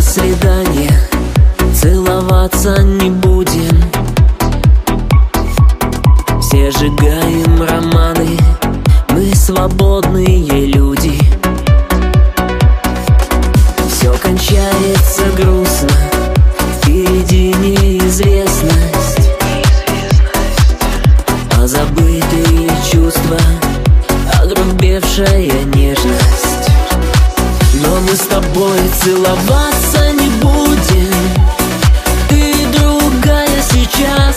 свидание, целоваться не будем. Все сжигаем романы, мы свободные люди. Все кончается грустно, впереди неизвестность, а забытые чувства, огрубевшая нежность. Но мы с тобой целоваться не будем, ты другая сейчас.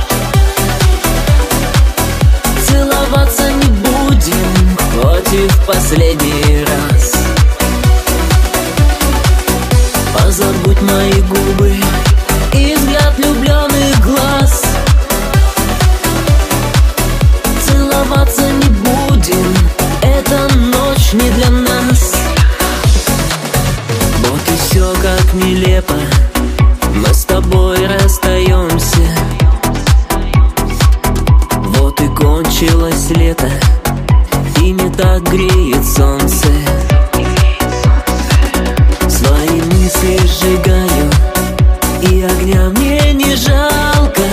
Целоваться не будем, хоть и в последний раз. Позабудь мои губы и взгляд влюбленных глаз. Целоваться не будем, эта ночь не для нас. Вот и все как нелепо, мы с тобой расстаемся. Вот и кончилось лето, и не так греет солнце. Свои мысли сжигаю, и огня мне не жалко.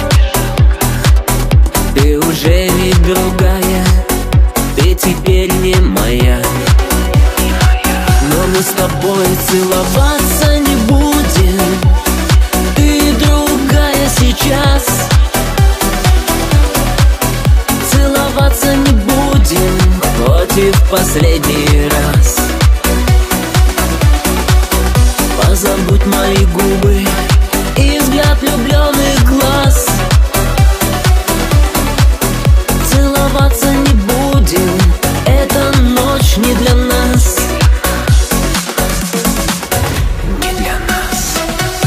Ты уже ведь другая, ты теперь не моя. Но мы с тобой целоваться не будем, ты другая сейчас. Целоваться не будем, хоть и в последний раз. Позабудь мои губы и взгляд влюбленных глаз. Целоваться не будем, эта ночь не для нас. Не для нас.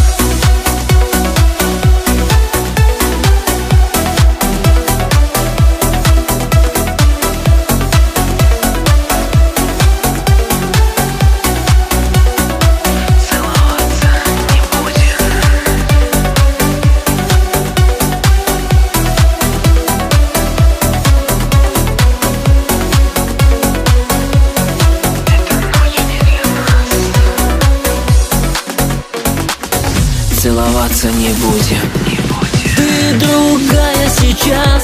Целоваться не будем. Ты другая сейчас.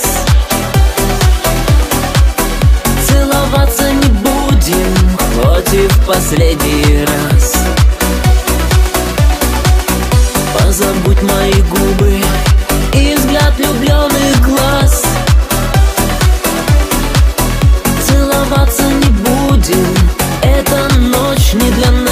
Целоваться не будем, хоть и в последний раз. Позабудь мои губы и взгляд влюбленных глаз. Целоваться не будем, эта ночь не для нас.